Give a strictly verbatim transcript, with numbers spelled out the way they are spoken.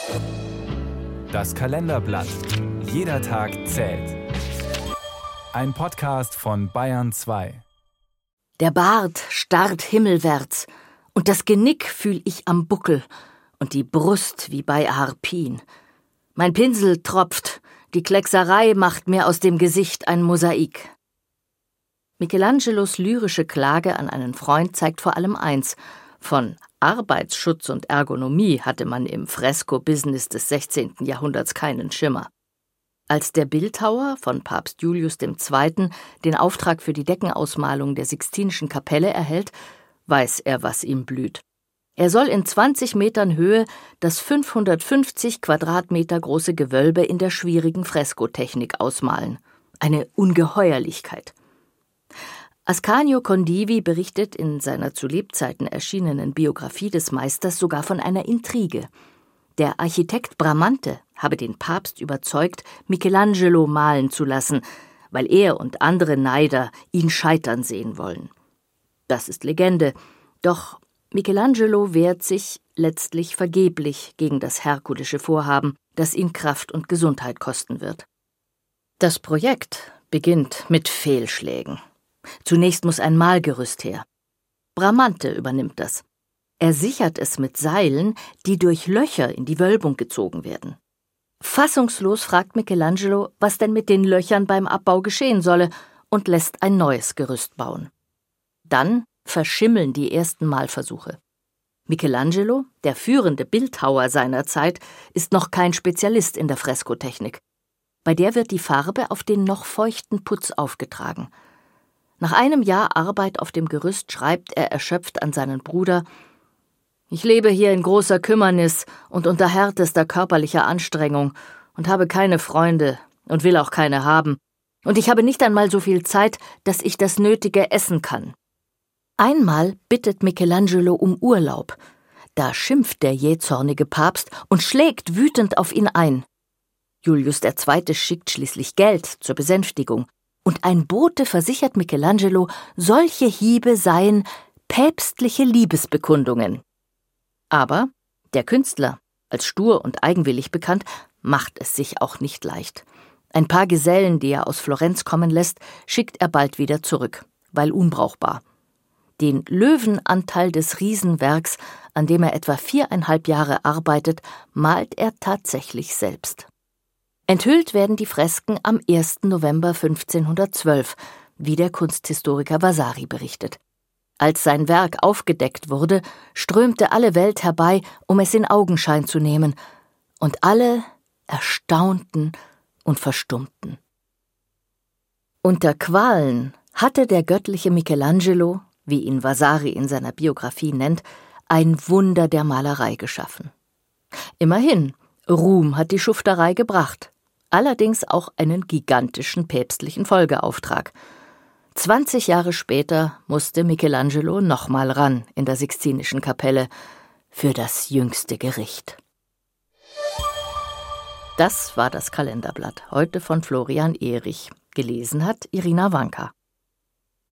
Das Kalenderblatt. Jeder Tag zählt. Ein Podcast von Bayern zwei. Der Bart starrt himmelwärts, und das Genick fühl ich am Buckel und die Brust wie bei Harpien. Mein Pinsel tropft, die Kleckserei macht mir aus dem Gesicht ein Mosaik. Michelangelos lyrische Klage an einen Freund zeigt vor allem eins: Von Arbeitsschutz und Ergonomie hatte man im Fresko-Business des sechzehnten Jahrhunderts keinen Schimmer. Als der Bildhauer von Papst Julius der Zweite. Den Auftrag für die Deckenausmalung der Sixtinischen Kapelle erhält, weiß er, was ihm blüht. Er soll in zwanzig Metern Höhe das fünfhundertfünfzig Quadratmeter große Gewölbe in der schwierigen Freskotechnik ausmalen. Eine Ungeheuerlichkeit. Ascanio Condivi berichtet in seiner zu Lebzeiten erschienenen Biografie des Meisters sogar von einer Intrige. Der Architekt Bramante habe den Papst überzeugt, Michelangelo malen zu lassen, weil er und andere Neider ihn scheitern sehen wollen. Das ist Legende, doch Michelangelo wehrt sich letztlich vergeblich gegen das herkulische Vorhaben, das ihn Kraft und Gesundheit kosten wird. Das Projekt beginnt mit Fehlschlägen. Zunächst muss ein Malgerüst her. Bramante übernimmt das. Er sichert es mit Seilen, die durch Löcher in die Wölbung gezogen werden. Fassungslos fragt Michelangelo, was denn mit den Löchern beim Abbau geschehen solle, und lässt ein neues Gerüst bauen. Dann verschimmeln die ersten Malversuche. Michelangelo, der führende Bildhauer seiner Zeit, ist noch kein Spezialist in der Freskotechnik. Bei der wird die Farbe auf den noch feuchten Putz aufgetragen. Nach einem Jahr Arbeit auf dem Gerüst schreibt er erschöpft an seinen Bruder: »Ich lebe hier in großer Kümmernis und unter härtester körperlicher Anstrengung und habe keine Freunde und will auch keine haben. Und ich habe nicht einmal so viel Zeit, dass ich das Nötige essen kann.« Einmal bittet Michelangelo um Urlaub. Da schimpft der jähzornige Papst und schlägt wütend auf ihn ein. Julius der Zweite. Schickt schließlich Geld zur Besänftigung. Und ein Bote versichert Michelangelo, solche Hiebe seien päpstliche Liebesbekundungen. Aber der Künstler, als stur und eigenwillig bekannt, macht es sich auch nicht leicht. Ein paar Gesellen, die er aus Florenz kommen lässt, schickt er bald wieder zurück, weil unbrauchbar. Den Löwenanteil des Riesenwerks, an dem er etwa viereinhalb Jahre arbeitet, malt er tatsächlich selbst. Enthüllt werden die Fresken am ersten November fünfzehnhundertzwölf, wie der Kunsthistoriker Vasari berichtet. Als sein Werk aufgedeckt wurde, strömte alle Welt herbei, um es in Augenschein zu nehmen, und alle erstaunten und verstummten. Unter Qualen hatte der göttliche Michelangelo, wie ihn Vasari in seiner Biografie nennt, ein Wunder der Malerei geschaffen. Immerhin, Ruhm hat die Schufterei gebracht, allerdings auch einen gigantischen päpstlichen Folgeauftrag. Zwanzig Jahre später musste Michelangelo nochmal ran in der Sixtinischen Kapelle für das jüngste Gericht. Das war das Kalenderblatt, heute von Florian Ehrich. Gelesen hat Irina Wanka.